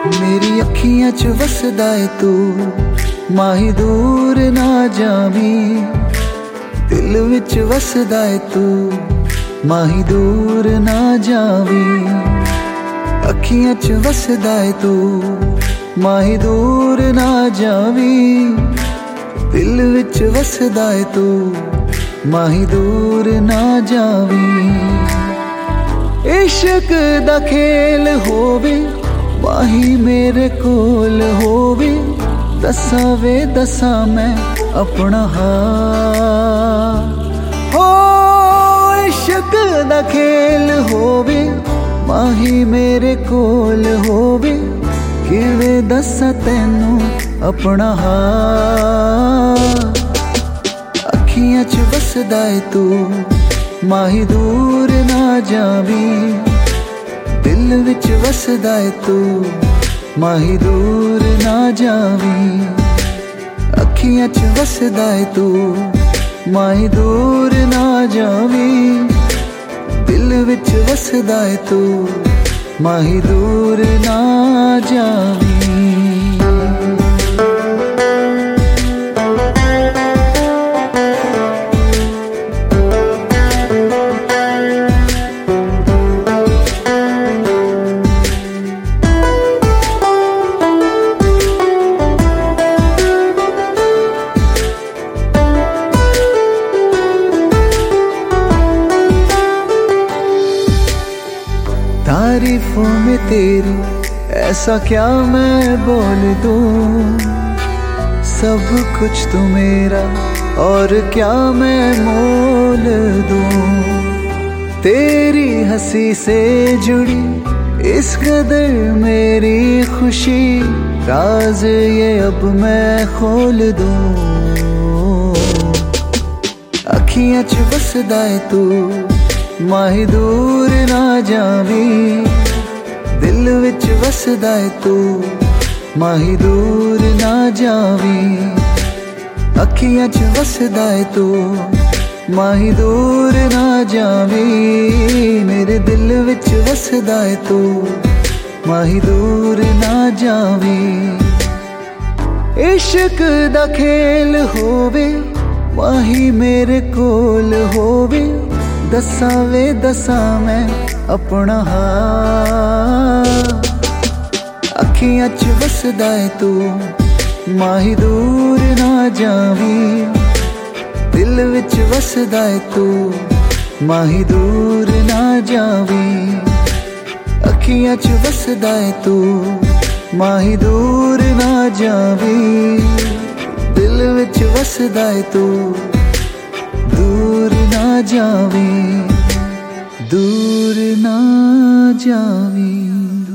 मेरी अखियां च वसदा है तू, माही दूर ना जावी। दिल विच वसदा है तू, माही दूर ना जावी। अखियां च वसदा है तू, माही दूर ना जावी। दिल विच वसदा है तू, माही दूर ना जावी। इश्क दा खेल होवे, माही मेरे कोल होवे। दसा वे दसा मैं अपना हाल हो। इश्क दा खेल होवे, माही मेरे कोल होवे। किवे दसा तैनू अपना हाल। अखियां च वसदा है तू, माही दूर ना जावी। दिल विच वसदा है तू, माही दूर ना जावी। अखियां च वसदा है तू, माही दूर ना जावी। दिल विच वसदा है तू, माही दूर ना जावी। तारीफों में तेरी ऐसा क्या मैं बोल दूं। सब कुछ तो मेरा और क्या मैं मोल दूं। तेरी हंसी से जुड़ी इस कदर मेरी खुशी, राज ये अब मैं खोल दूं। अखियां च वसदा है तू, माही दूर ना जावी। दिल विच वसदा है तू, माही दूर ना जावी। अखियां च वसदा है तू, माही दूर ना जावी। मेरे दिल विच वसदा है तू, माही दूर ना जावी। इश्क दा खेल होवे, माही मेरे कोल होवे। दसा वे दसा मैं अपना हाल। अखियां च वसदा है तू, माही दूर ना जावी। दिल विच वसदा है तू, माही दूर ना जावी। अखियां च वसदा है तू, माही दूर ना जावी। दिल विच वसदा है तू, दूर ना जावी। दूर ना जावी।